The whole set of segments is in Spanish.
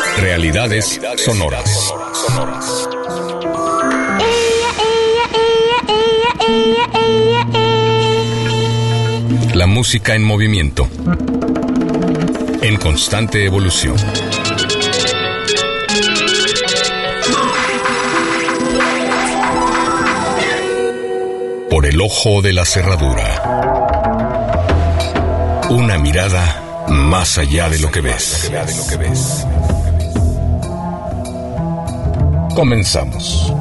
Realidades sonoras. La música en movimiento, en constante evolución. Por el ojo de la cerradura. Una mirada más allá de lo que ves. Comenzamos.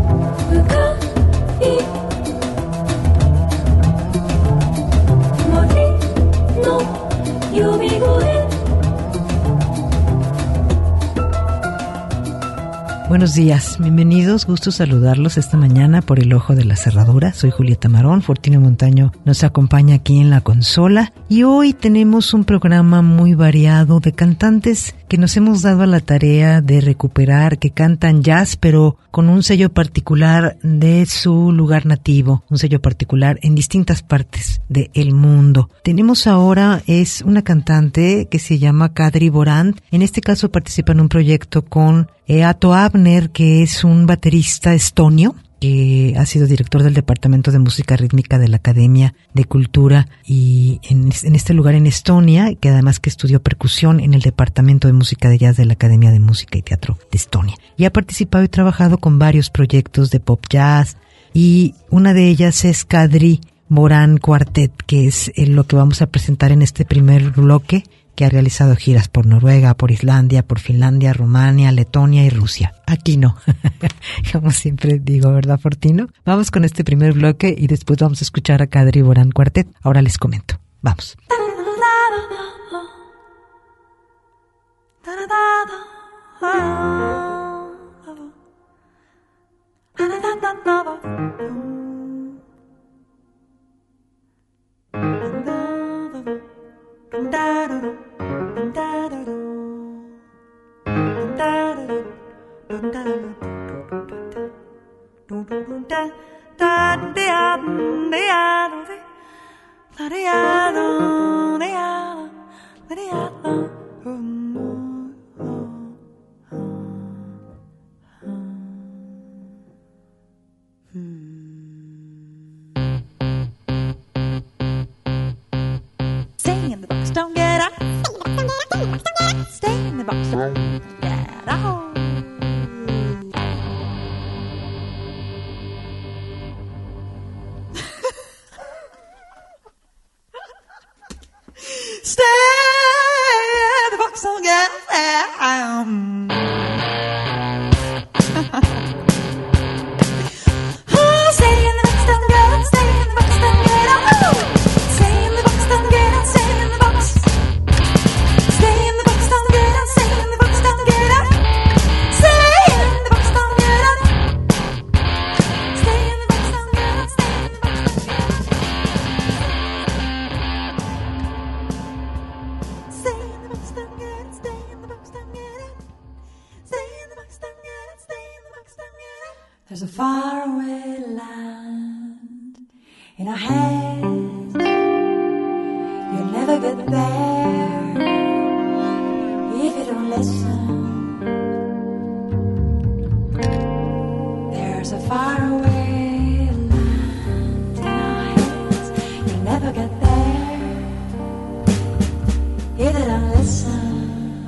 Buenos días, bienvenidos, gusto saludarlos esta mañana por el ojo de la cerradura. Soy Julieta Marón, Fortino Montaño nos acompaña aquí en la consola y hoy tenemos un programa muy variado de cantantes que nos hemos dado a la tarea de recuperar, que cantan jazz pero con un sello particular de su lugar nativo, un sello particular en distintas partes del mundo. Tenemos ahora es una cantante que se llama Kadri Boran, en este caso participa en un proyecto con Ato Abner, que es un baterista estonio, que ha sido director del Departamento de Música Rítmica de la Academia de Cultura y en este lugar en Estonia, que además que estudió percusión en el Departamento de Música de Jazz de la Academia de Música y Teatro de Estonia. Y ha participado y trabajado con varios proyectos de pop jazz y una de ellas es Kadri Boran Quartet, que es lo que vamos a presentar en este primer bloque, que ha realizado giras por Noruega, por Islandia, por Finlandia, Rumania, Letonia y Rusia. Aquí no, como siempre digo, ¿verdad, Fortino? Vamos con este primer bloque y después vamos a escuchar a Kadri Boran Quartet. Ahora les comento. Vamos. Stay in the box, don't get out. Stay in the box, don't get out. Stay in the box, don't get out. Stay in the box, don't get out. Stay in the box, don't get out. Stay in the box, don't get out. Stay in the box. Stay in the box, don't get out. Stay in the box, don't get out. Stay in the box, don't get out. Stay in the box, don't get out. Stay in the box, don't get out. Stay in the box, don't get out. Stay in the box, don't get out. Stay in the box, don't get out. Stay in the box, don't get out. There's a faraway land in our heads. You'll never get there if you don't listen. There's a faraway land in our heads. You'll never get there if you don't listen.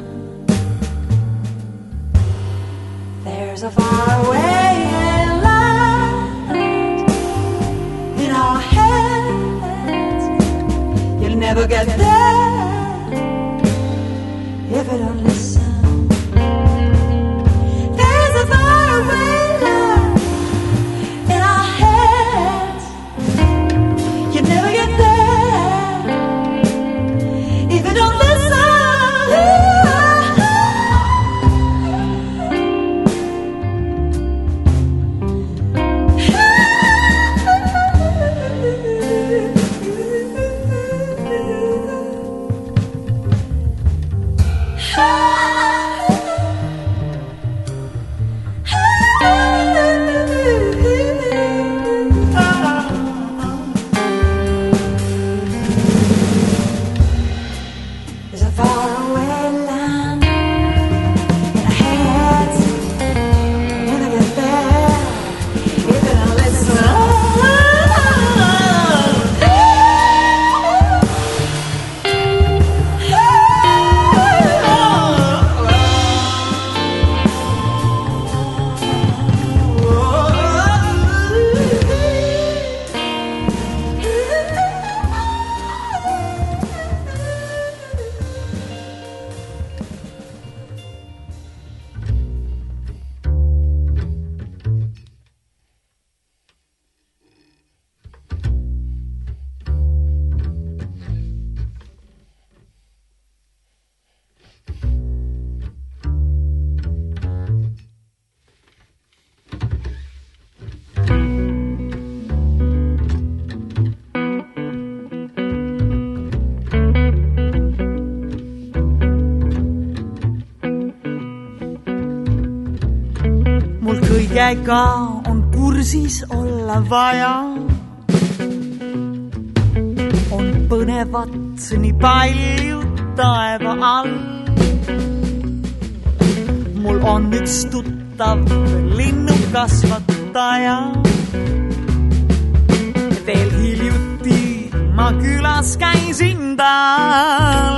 There's a faraway land in our heads. You'll never get there if you don't listen. There's a faraway land in our heads. You'll never get there if you don't listen. Ah! Kõigega on kursis olla vaja. On põnevat nii palju taeva all. Mul on üks tuttav linnukasvataja. Veel hiljuti ma külas käisin tal.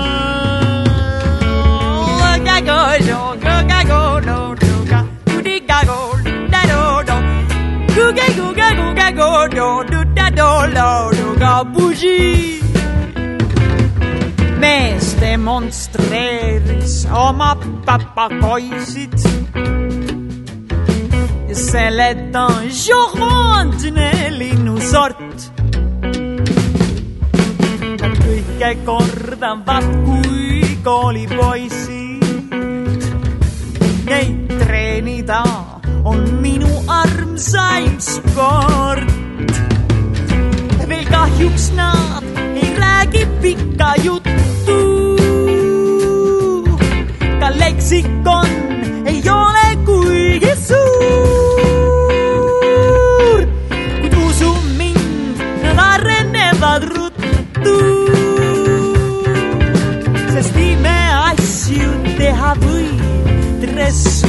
Mees demonstreeris oma papagoisid ja selle on charmantne linnusort. Nad kõike kordavad kui koolipoisid. Neid treenida on minu armsaim sport. Veel kahjuks nad ei räägi pikka juttu. Ka leksikon ei ole kuigi suur. Kuid usu mind, nad arenevad ruttu. Sest imeasju teha võib dressuur.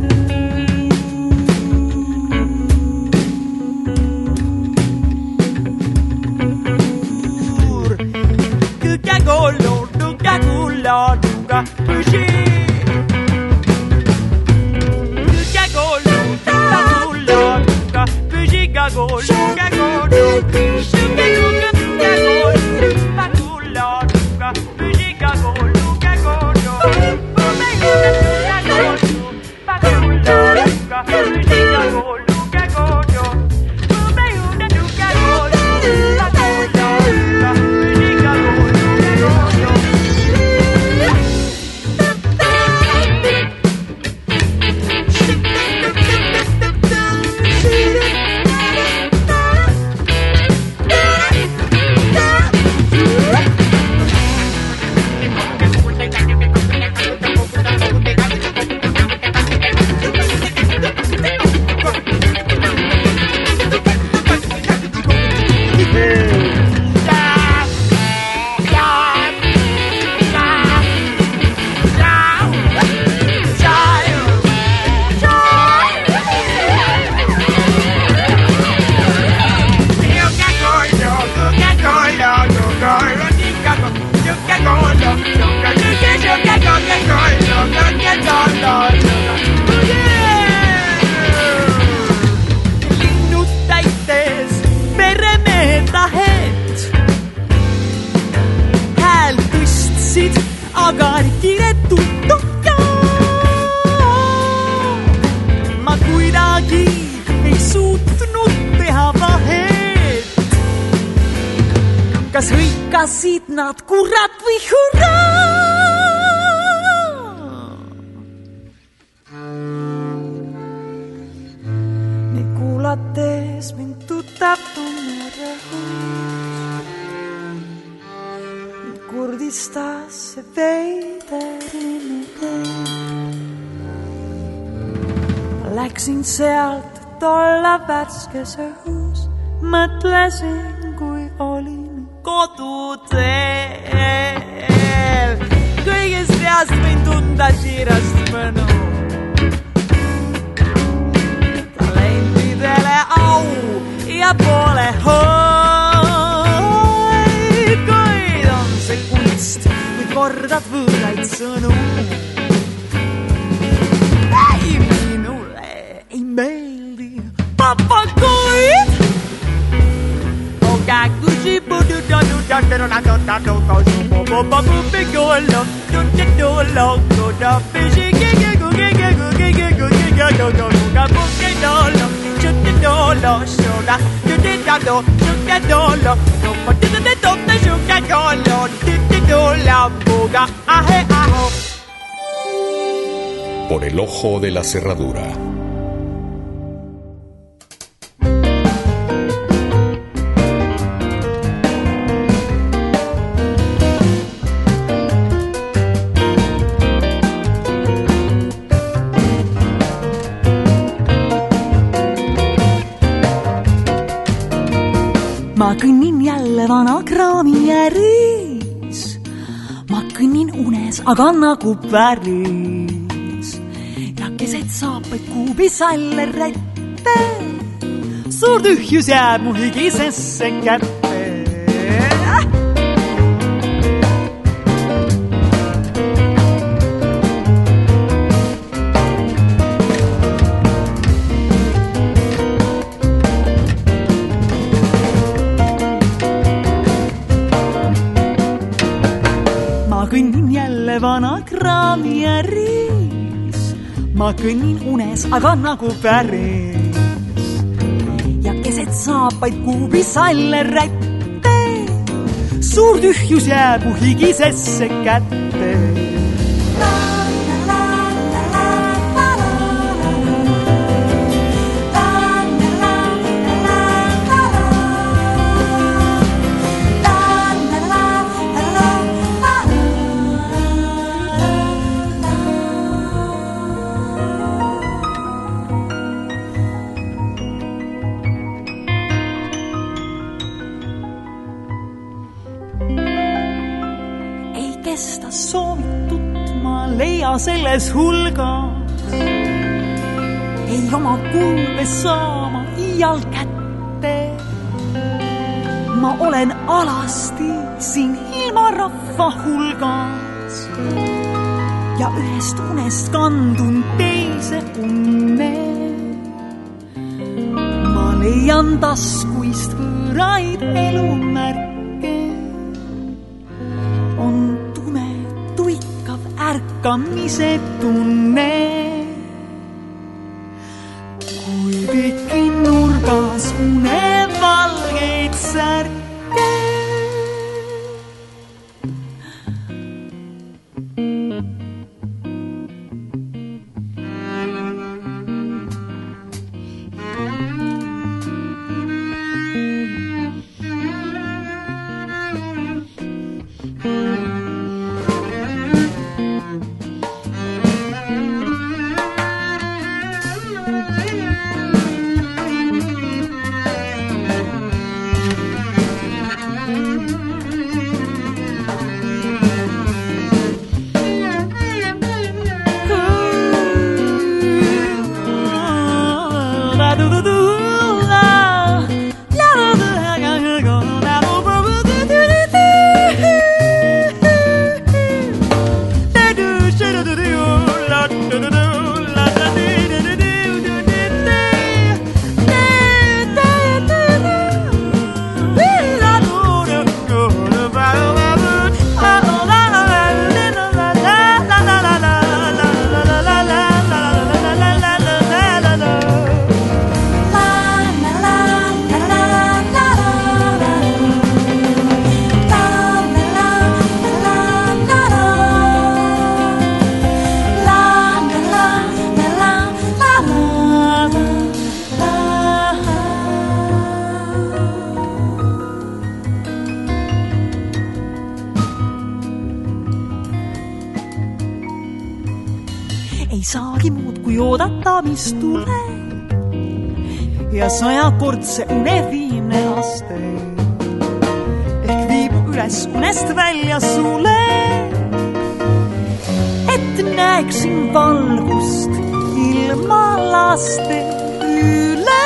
Kas hõikasid nad kurat või hurraa? Nii kuulates mind tutab tunne rõhus. Kurdistas see veider imekeel. Läksin sealt tolla värskes õhus. Mõtlesin, kui olin koduteel. Kõigest reast võin tunda siirast mõnu. Talentidele au ja pole hoid. Kuid on see kunst, kui kordad võõraid sõnu. Ei, minule ei meeldi papagoid. Por el ojo de la cerradura. kõnnin jälle vana kraami ääris. Ma kõnnin unes, aga nagu päris. Ja keset saapaid kuubisalle rätte. Suur tühjus jääb mu higisesse kätte. Kõnnin jälle vana kraami ääris. Ma kõnnin unes, aga nagu päris. Ja keset saapaid kuubisalle rätte. Suur tühjus jääb mu higisesse kätte. Selles hulgas ei oma kuulme saama iial kätte. Ma olen alasti siin ilmarahva hulgas ja ühest unest kandun teise unne. Ma leian taskuist võõraid elumärke. On tume tuikav ärkamise tunne. Kui tekin nurgas unevalgeid särke. Ei saagi muud kui oodata, mis tuleb ja 100-kordse une viimne aste ehk viib üles unest välja sule, et näeksin valgust ilma laste üle.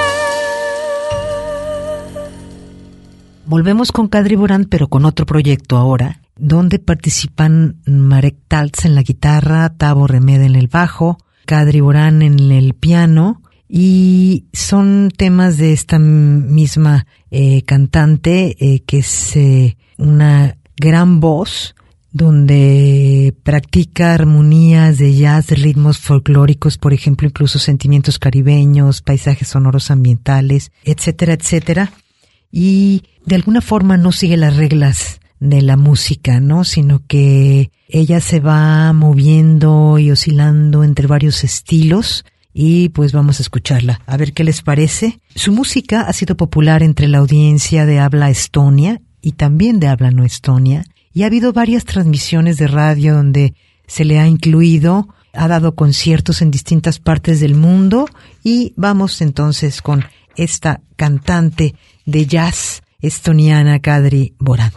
Volvemos con Kadri Borán, pero con otro proyecto ahora, donde participan Marek Taltz en la guitarra, Tavo Remeda en el bajo, Kadri Borán en el piano, y son temas de esta misma cantante que es una gran voz, donde practica armonías de jazz, de ritmos folclóricos, por ejemplo, incluso sentimientos caribeños, paisajes sonoros ambientales, etcétera, etcétera. Y de alguna forma no sigue las reglas de la música, ¿no? Sino que ella se va moviendo y oscilando entre varios estilos y pues vamos a escucharla, a ver qué les parece. Su música ha sido popular entre la audiencia de habla estonia y también de habla no estonia, y ha habido varias transmisiones de radio donde se le ha incluido, ha dado conciertos en distintas partes del mundo, y vamos entonces con esta cantante de jazz estoniana Kadri Borand.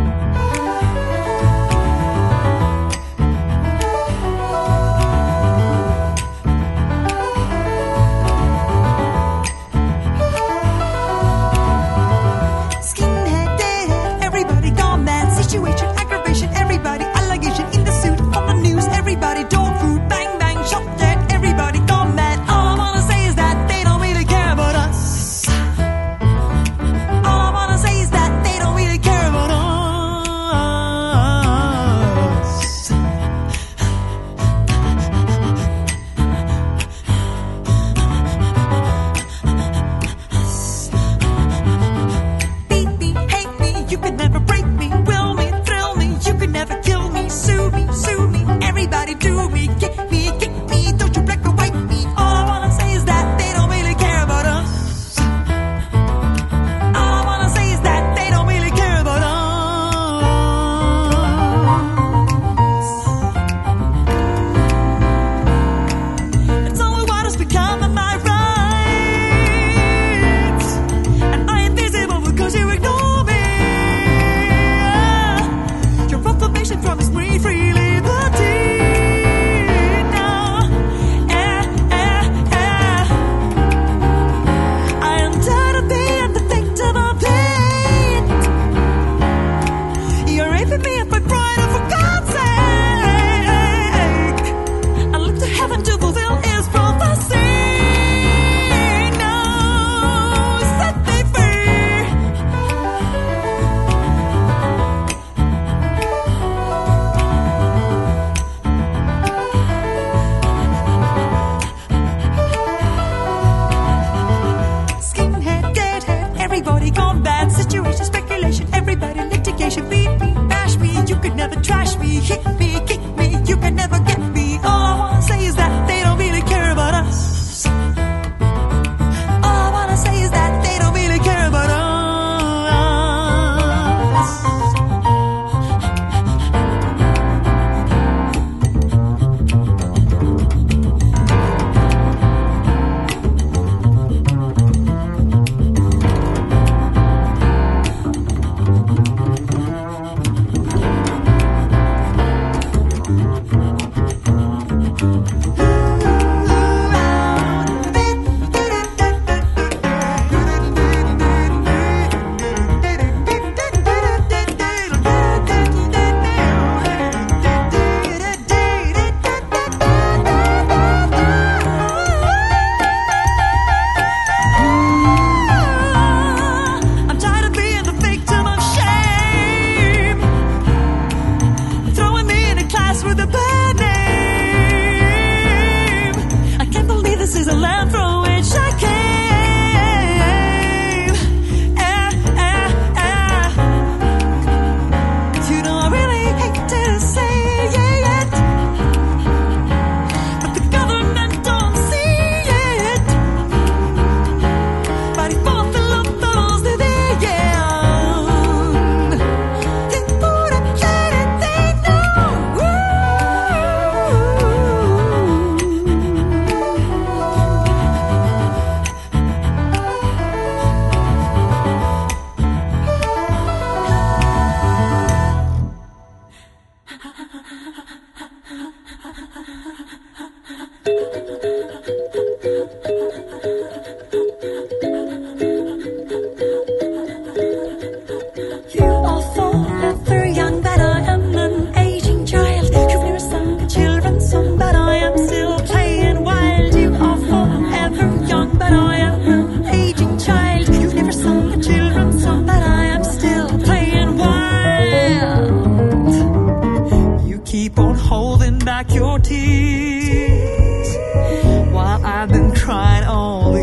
Situation, aggravation, everybody, allegation in the suit, on the news, everybody, dog food, bang bang, shot dead, everybody gone mad. All I wanna say is that they don't really care about us. All I wanna say is that they don't really care about us. Beat me, hate me, you could never break me. Never kill me, sue me, everybody do me, kick me, don't you black or white me. All I wanna say is that they don't really care about us. All I wanna say is that they don't really care about us. It's only what has become of my rights, and I am visible because you ignore me. Promise me free liberty now. I am tired of being the victim of pain. You're raping me of my pride, and for God's sake, I look to heaven to fulfill His prophecy. Now set me free. Everybody gone bad, situation, speculation, everybody litigation, beat me, bash me, you could never trash me, hit me, kick me, you could never get me. All I wanna say is that they don't really care about us. All I wanna say is that they don't really care about us. back your tears while I've been crying all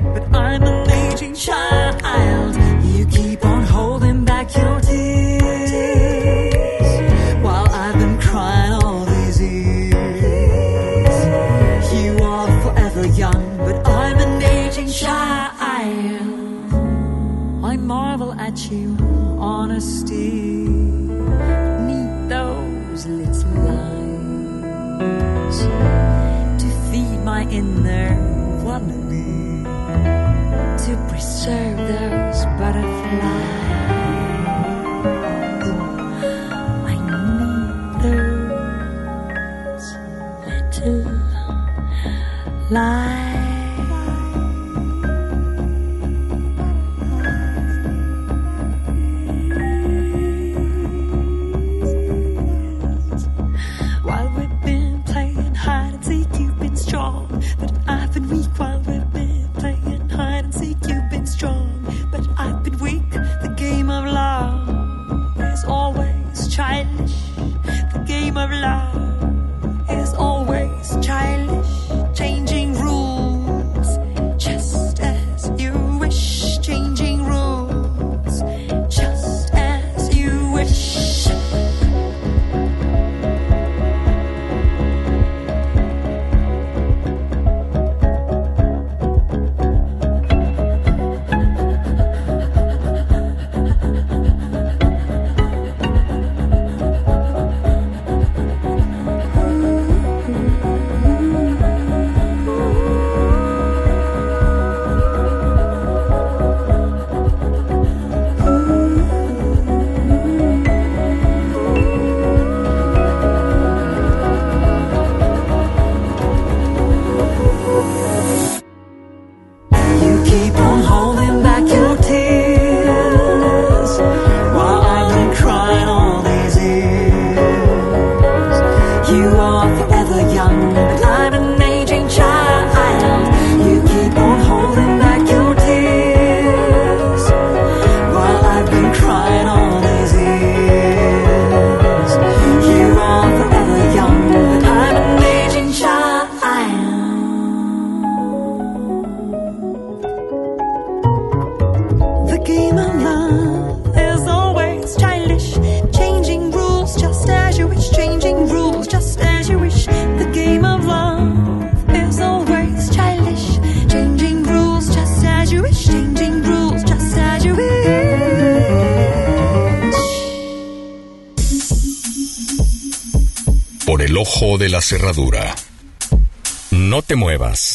but I'm an aging child. You keep on holding back your tears while I've been crying all these years. You are forever young, but I'm an aging child. I marvel at you, honesty, beneath those little lines, to feed my inner wannabe, to preserve those butterflies. I need those little lies. But I've been weak while we've been playing hide and seek. You've been strong, but I've been weak. The game of love is always childish. The game of love is always childish. Changing rules just as you wish. Changing rules just as you wish. Por el ojo de la cerradura. No te muevas.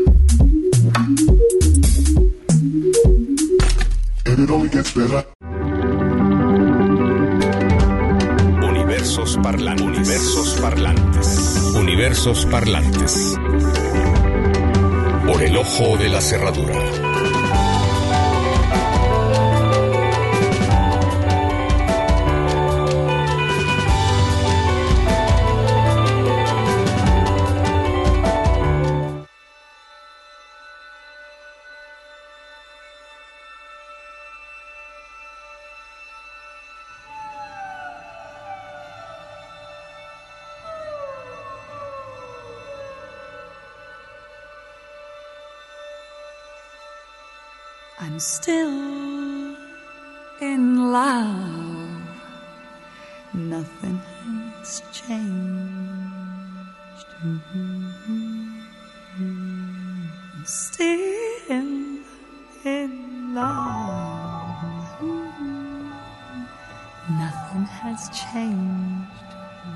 Universos parlantes. Universos parlantes. Universos parlantes. Por el ojo de la cerradura. I'm still in love. Nothing has changed. I'm still in love. Nothing has changed.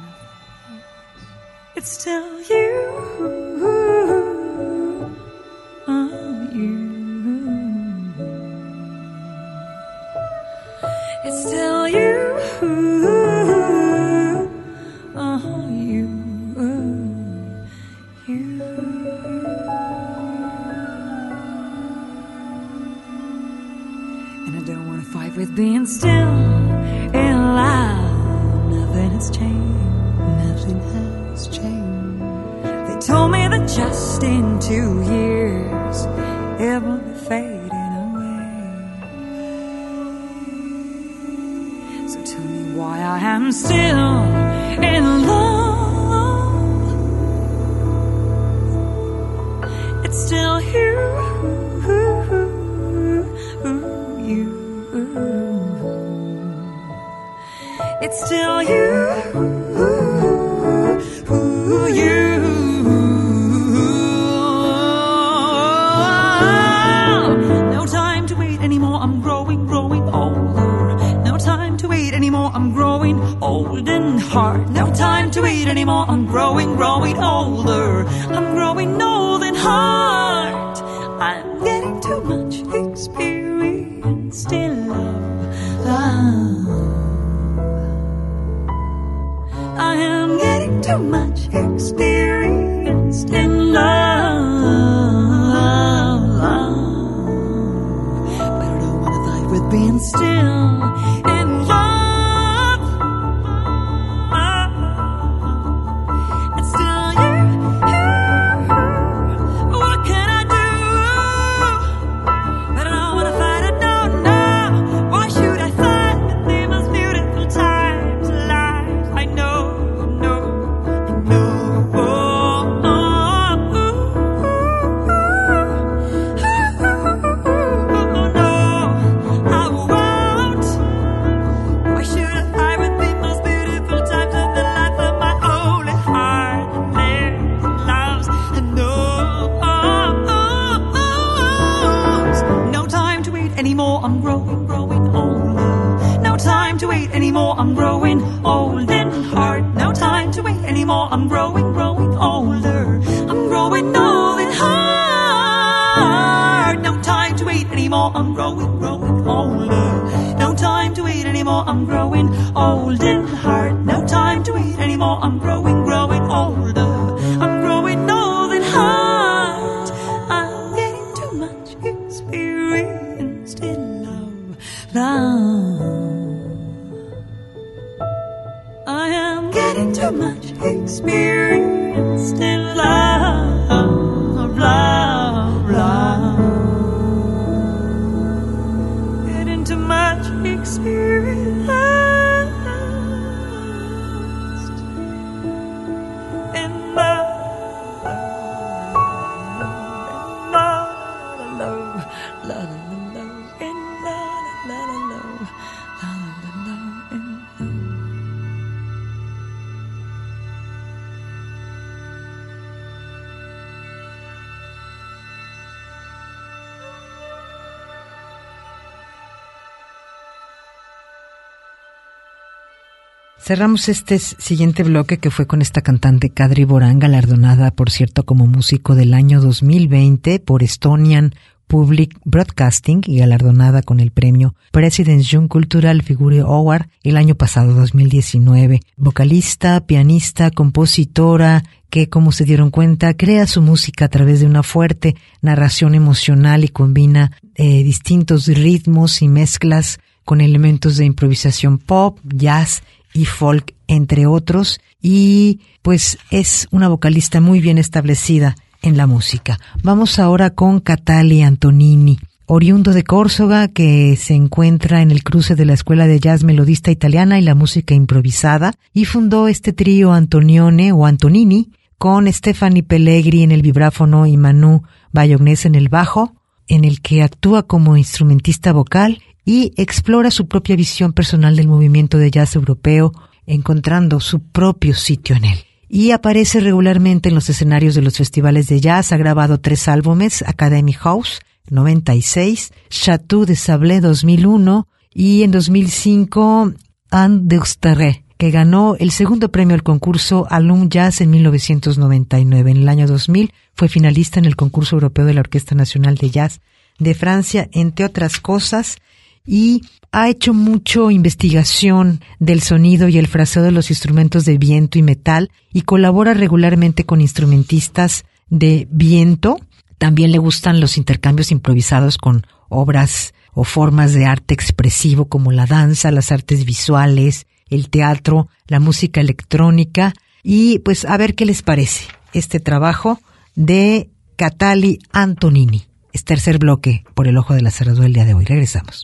It's still you. It's still you, oh, you. And I don't want to fight with being still in love. Nothing has changed, nothing has changed. They told me that just in 2 years it will be fading. Why I am still in love. It's still you. it's still you, you. No time to wait anymore, I'm growing older. No time to wait anymore, I'm growing old and hard. No time to wait anymore, I'm growing older. I'm growing old and hard. I'm getting too much experience in love. I am getting too much experience in love. But I don't want to fight with being still in love. It's still you. What can I do? But I don't want to fight it, no. Why should I fight with the most beautiful times alive? I know. I'm growing older. No time to wait anymore, I'm growing old and hard. No time to wait anymore, I'm growing older. I'm growing old and hard. No time to wait anymore, I'm growing older. No time to wait anymore, I'm growing old and hard. No time to wait anymore, I'm growing older. I'm growing old and hard. I'm getting too much experience in love. I am getting too much experience in love, getting too much experience in love. Cerramos este siguiente bloque que fue con esta cantante Kadri Boran, galardonada, por cierto, como músico del año 2020 por Estonian Public Broadcasting y galardonada con el premio President's Young Cultural Figure Award el año pasado, 2019. Vocalista, pianista, compositora, que, como se dieron cuenta, crea su música a través de una fuerte narración emocional y combina distintos ritmos y mezclas con elementos de improvisación pop, jazz y folk, entre otros, y pues es una vocalista muy bien establecida en la música. Vamos ahora con Katali Antonini, oriundo de Córcega, que se encuentra en el cruce de la Escuela de Jazz Melodista Italiana y la música improvisada, y fundó este trío Antonione o Antonini con Stefani Pellegri en el vibráfono y Manu Bayognés en el bajo, en el que actúa como instrumentista vocal y explora su propia visión personal del movimiento de jazz europeo, encontrando su propio sitio en él. Y aparece regularmente en los escenarios de los festivales de jazz. Ha grabado 3 álbumes: Academy House, 96, Chateau de Sablé, 2001, y en 2005, Anne d'Austerre, que ganó el segundo premio al concurso Alum Jazz en 1999. En el año 2000 fue finalista en el concurso europeo de la Orquesta Nacional de Jazz de Francia, entre otras cosas, y ha hecho mucho investigación del sonido y el fraseo de los instrumentos de viento y metal, y colabora regularmente con instrumentistas de viento. También le gustan los intercambios improvisados con obras o formas de arte expresivo como la danza, las artes visuales, el teatro, la música electrónica, y pues a ver qué les parece este trabajo de Katali Antonini. Es tercer bloque por el ojo de la cerradura el día de hoy. Regresamos.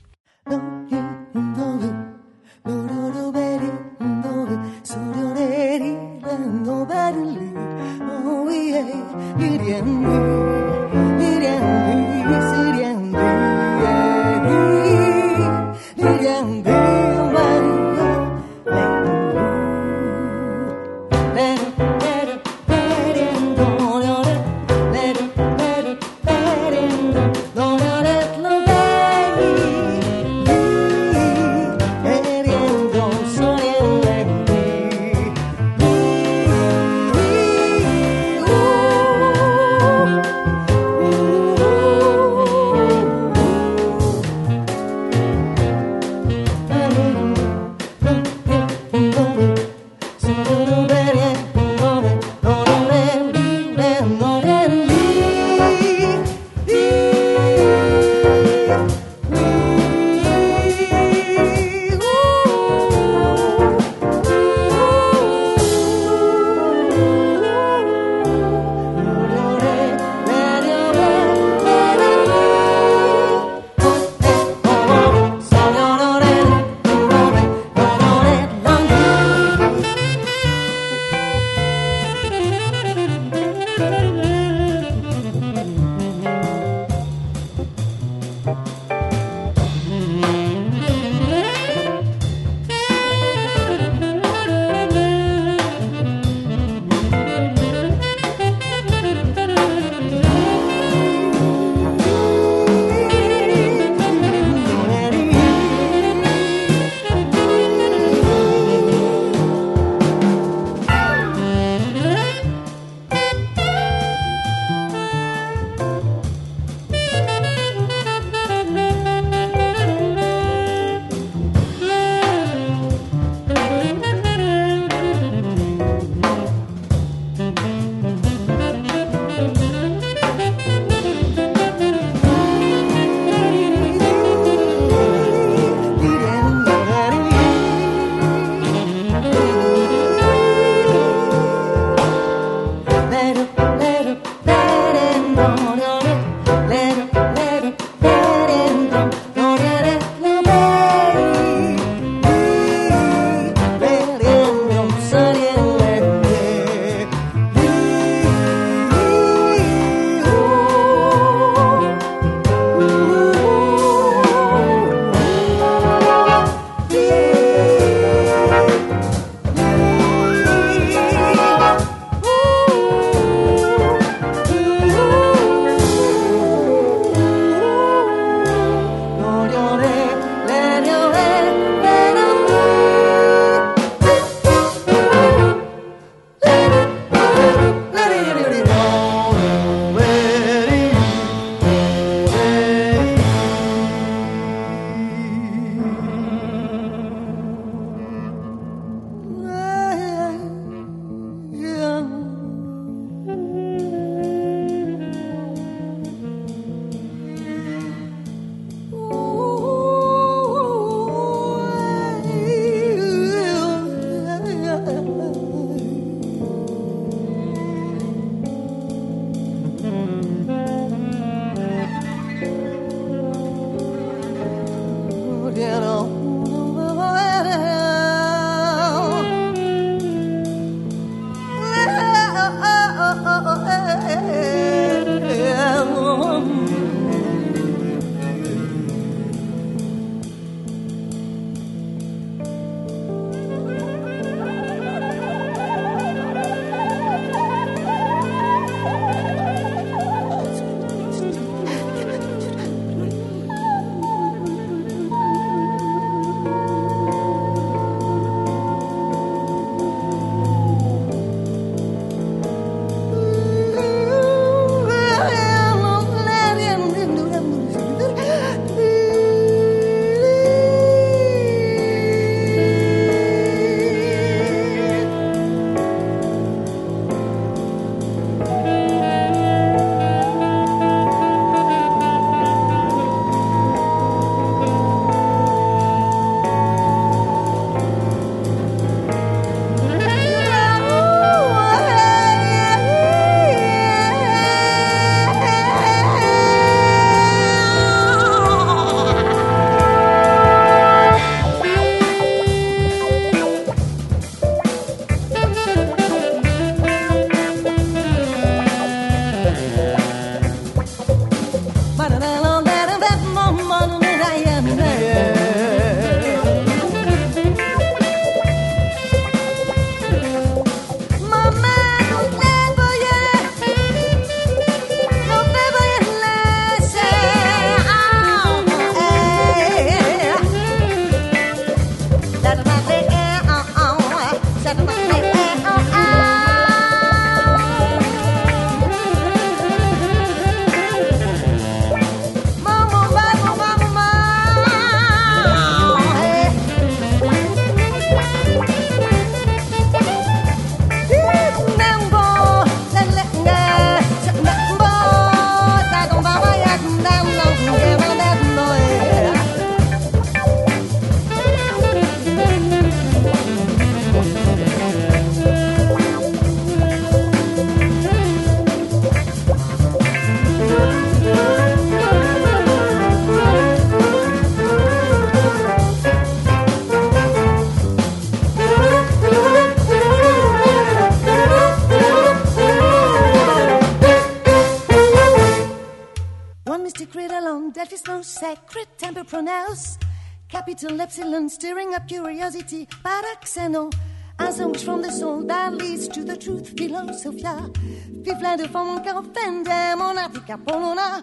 sacred temper pronounced. Capital Epsilon stirring up curiosity. Paraxeno, un sandwich from the soul that leads to the truth. Philosophia, fiflin de fond mon cœur offende mon Africa Polona.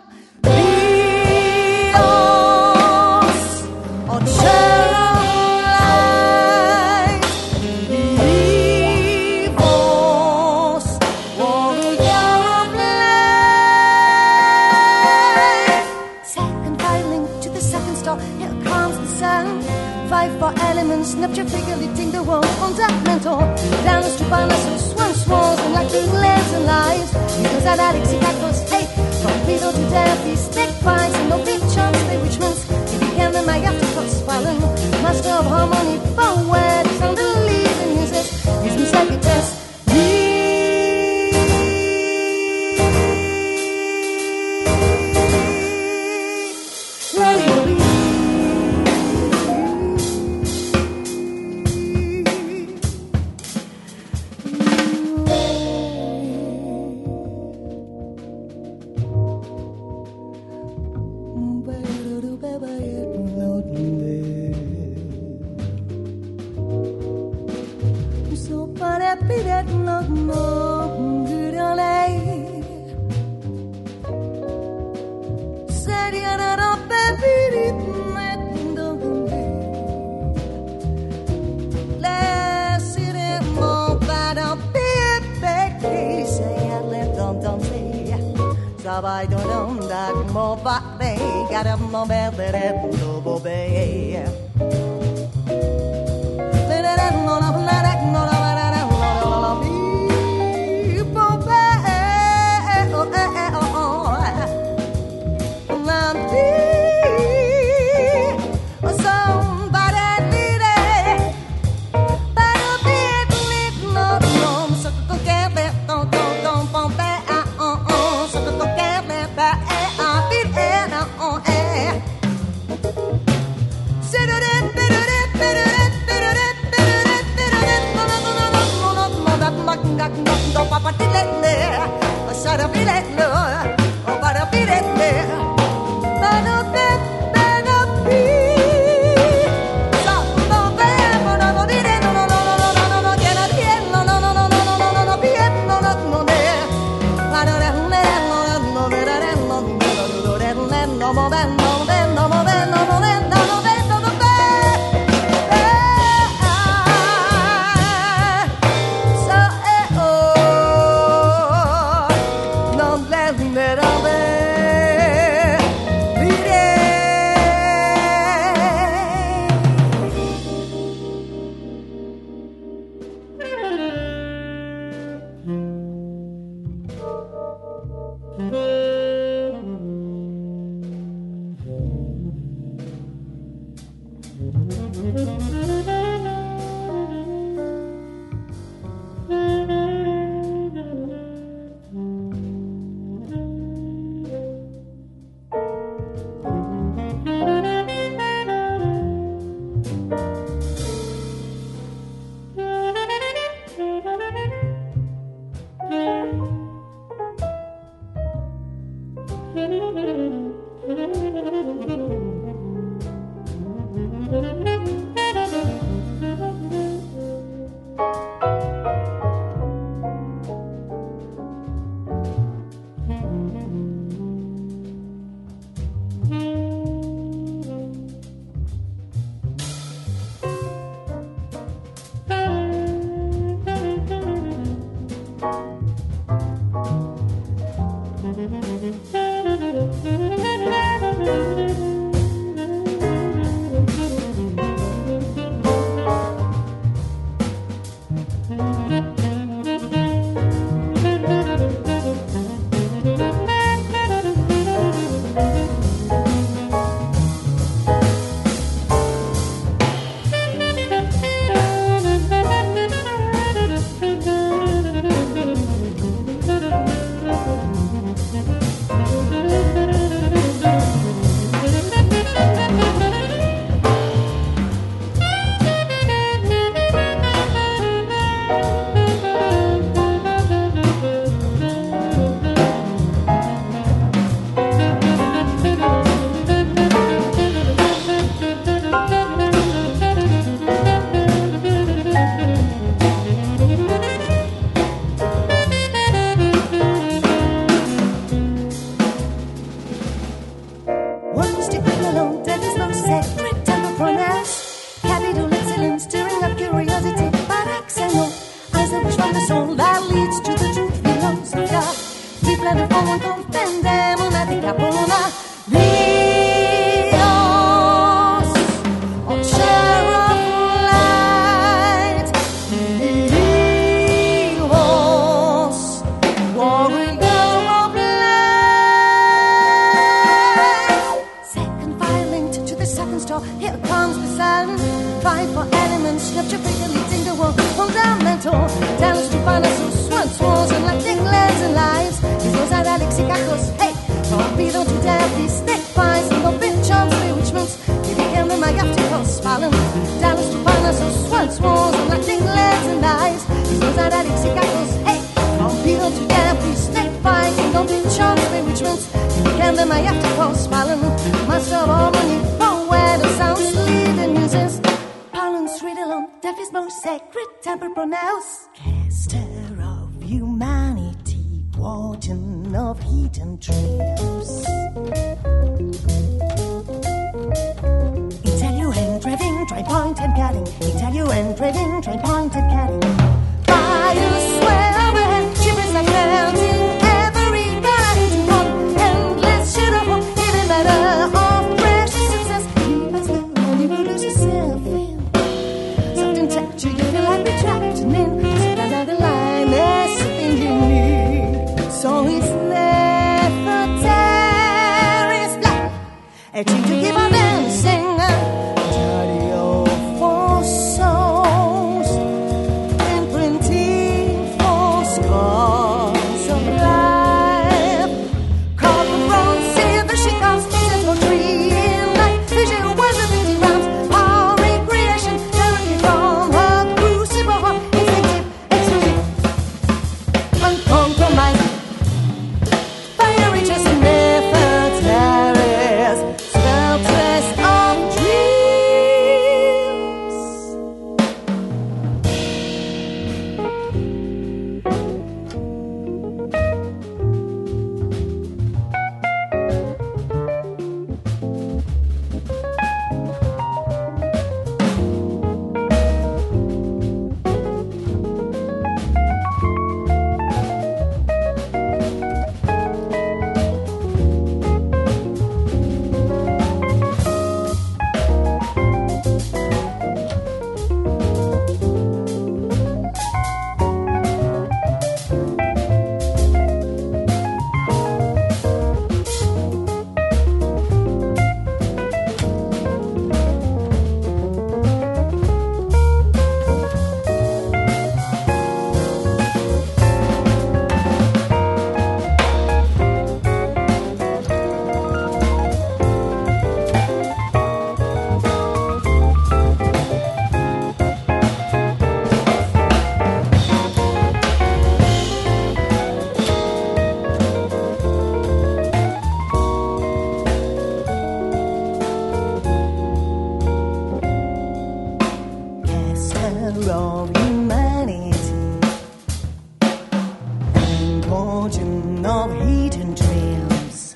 Bios, Ocean, Vivos, warrior of life. Second filing to the second star, here comes the sun. 5 4 elements, Neptune figure lifting the world, fundamental. Downwards to Parnassus, one swans and like two lands and lives. Because analytics, Icacos, hey, from Pluto to Delphi, snake pies and no big chunks, they which means he became the Magafricos fallen. Master of harmony, forward, it's on the lead and uses his mistake test. sacred temple pronounced. Capital excellence, stirring up curiosity, barracks and all. Eyes that wish from the soul that leads to the truth filosofia. Riflare fuoco un confendemo, una di capona. Leos, o share of light. Leos, warrior of light. Second file linked to the second store. Here comes the sun. 5 for elements, scripture figure leading the world. Fundamental, Dallas to Panasus, once walls and lactic lands and lives. These those are Alexicacos, hey, don't be don't you dare be snake pies and don't big charms, bewitchments. They became the Mayapticos, fallen. Dallas to Panasus, once walls and lactic lands and lives. These those are Alexicacos, hey, don't be don't you dare be snake pies and don't big charms, bewitchments. They became the Mayapticos, fallen. Master of harmony, where the sounds lead and uses. Read along, death is most sacred, temple pronounced. Caster of humanity, warden of hidden dreams. Intelligent, driving, try point and cutting. Intelligent, driving, try point and cutting. Fire, swear overhead, shivers like melting. Every guy to one, endless shit of hope, even better of precious success. Keep us now, only produce yourself in. Touch you, you feel like retracting in. Sometimes out the line, there's something you need. So it's never tears black. A change to keep on dancing. Dirty old four souls, imprinting for scars of life. Caught the bronze, see the she comes, says no tree in life. Vision was a 50 rounds, power recreation, therapy from her crucible heart, instinctive, exclusive, uncompromised. Fire reaches and never tarries, spell-tress of dreams. Of humanity and warden of hidden dreams.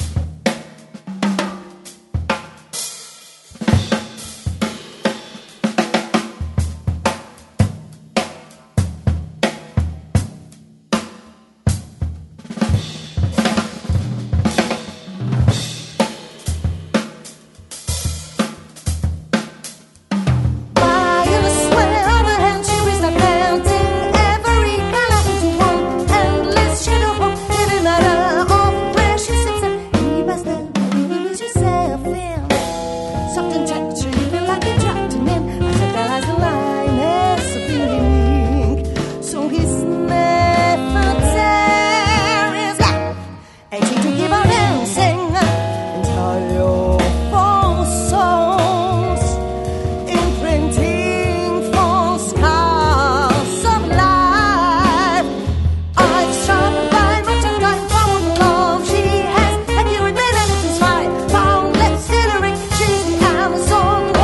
Amazon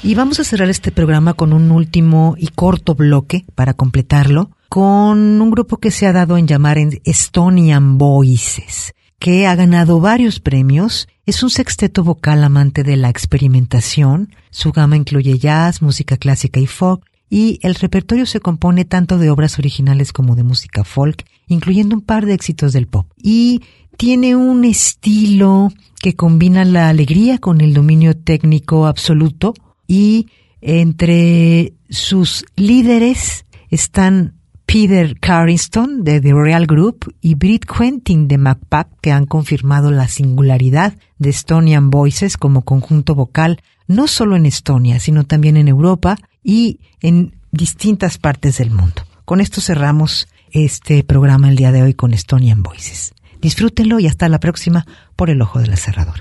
Y vamos a cerrar este programa con un último y corto bloque para completarlo, con un grupo que se ha dado en llamar Estonian Voices, que ha ganado varios premios. Es un sexteto vocal amante de la experimentación. Su gama incluye jazz, música clásica y folk, y el repertorio se compone tanto de obras originales como de música folk, incluyendo un par de éxitos del pop. Y tiene un estilo que combina la alegría con el dominio técnico absoluto, y entre sus líderes están Peter Carrington de The Real Group y Britt Quentin de McPack, que han confirmado la singularidad de Estonian Voices como conjunto vocal, no solo en Estonia, sino también en Europa y en distintas partes del mundo. Con esto cerramos este programa el día de hoy con Estonian Voices. Disfrútenlo y hasta la próxima por El Ojo de la Cerradura.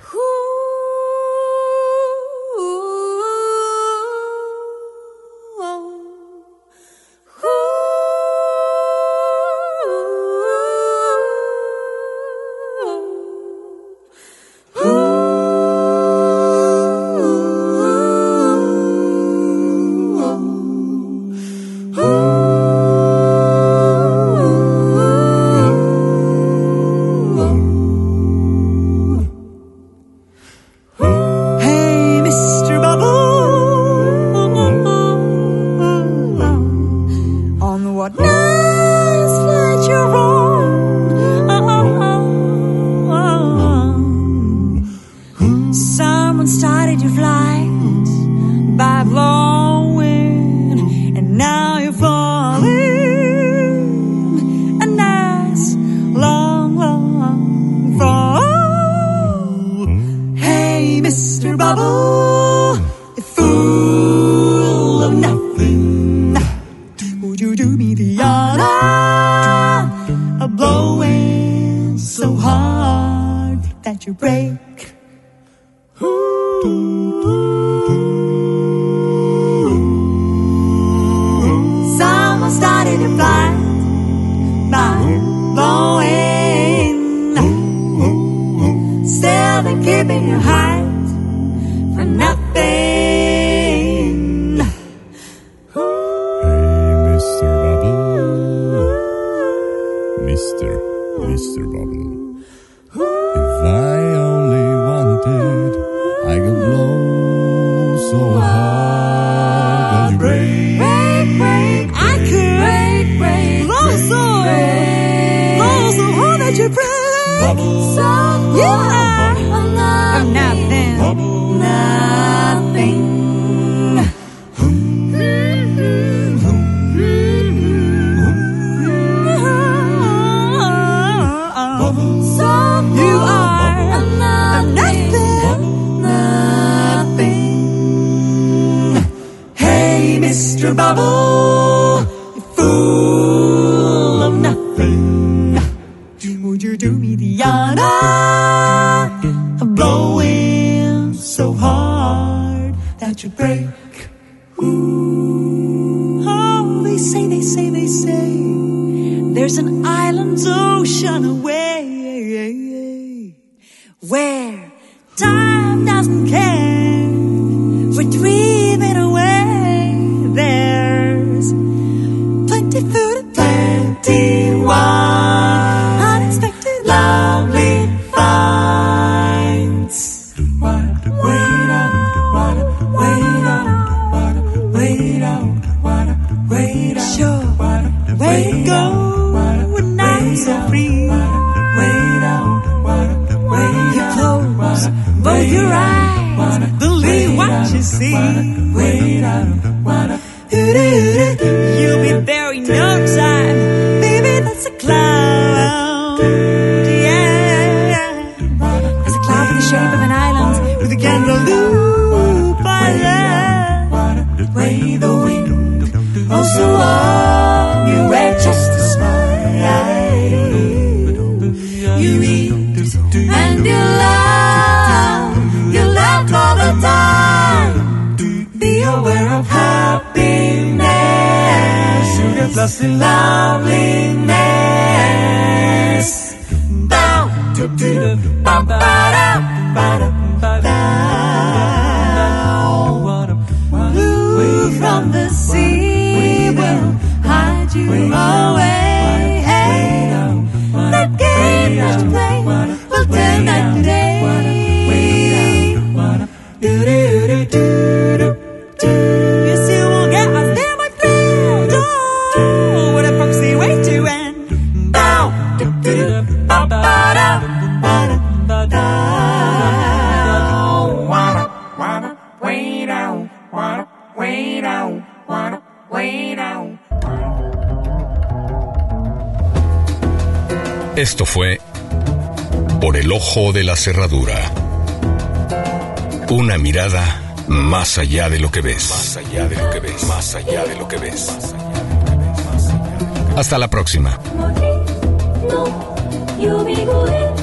Esto fue Por el Ojo de la Cerradura. Una mirada más allá de lo que ves. Más allá de lo que ves. Más allá de lo que ves. Hasta la próxima. No, you be good.